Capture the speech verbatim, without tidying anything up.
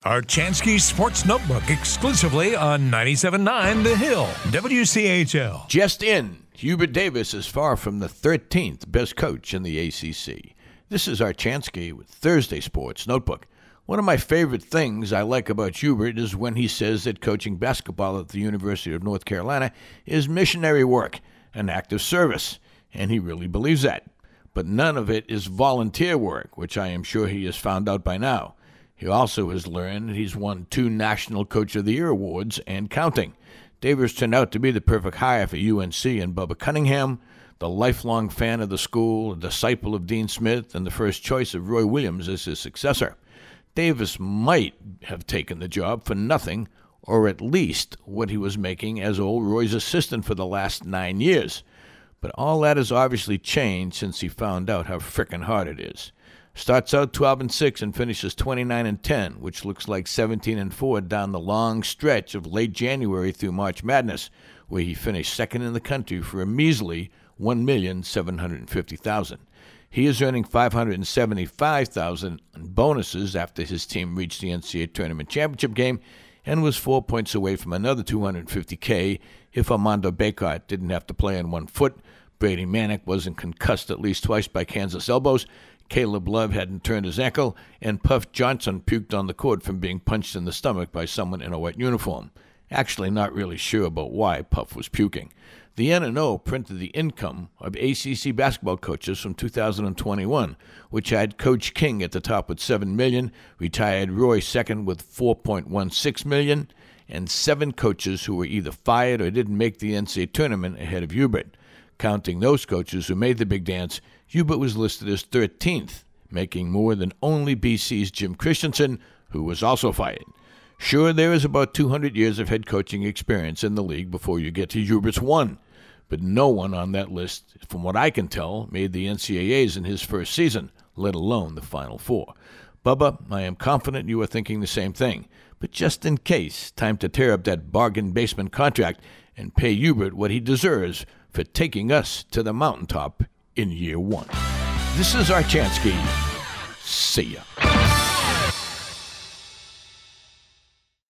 Archansky Sports Notebook exclusively on ninety-seven point nine The Hill, W C H L. Just in, Hubert Davis is far from the thirteenth best coach in the A C C. This is Archansky with Thursday Sports Notebook. One of my favorite things I like about Hubert is when he says that coaching basketball at the University of North Carolina is missionary work, an act of service, and he really believes that. But none of it is volunteer work, which I am sure he has found out by now. He also has learned that he's won two National Coach of the Year awards and counting. Davis turned out to be the perfect hire for U N C and Bubba Cunningham, the lifelong fan of the school, a disciple of Dean Smith, and the first choice of Roy Williams as his successor. Davis might have taken the job for nothing, or at least what he was making as old Roy's assistant for the last nine years. But all that has obviously changed since he found out how frickin' hard it is. Starts out twelve and six and finishes twenty-nine and ten, which looks like seventeen and four down the long stretch of late January through March Madness, where he finished second in the country for a measly one million seven hundred fifty thousand dollars. He is earning five hundred seventy-five thousand dollars in bonuses after his team reached the N C double A Tournament Championship game and was four points away from another two hundred fifty thousand dollars if Armando Bacot didn't have to play on one foot, Brady Manick wasn't concussed at least twice by Kansas elbows, Caleb Love hadn't turned his ankle, and Puff Johnson puked on the court from being punched in the stomach by someone in a white uniform. Actually not really sure about why Puff was puking. The N and O printed the income of A C C basketball coaches from two thousand twenty-one, which had Coach King at the top with seven million dollars, retired Roy second with four point one six million dollars, and seven coaches who were either fired or didn't make the N C double A tournament ahead of Hubert. Counting those coaches who made the big dance, Hubert was listed as thirteenth, making more than only B C's Jim Christensen, who was also fired. Sure, there is about two hundred years of head coaching experience in the league before you get to Hubert's one, but no one on that list, from what I can tell, made the N C double A's in his first season, let alone the Final Four. Bubba, I am confident you are thinking the same thing, but just in case, time to tear up that bargain basement contract and pay Hubert what he deserves for taking us to the mountaintop in year one. This is Archansky. See ya.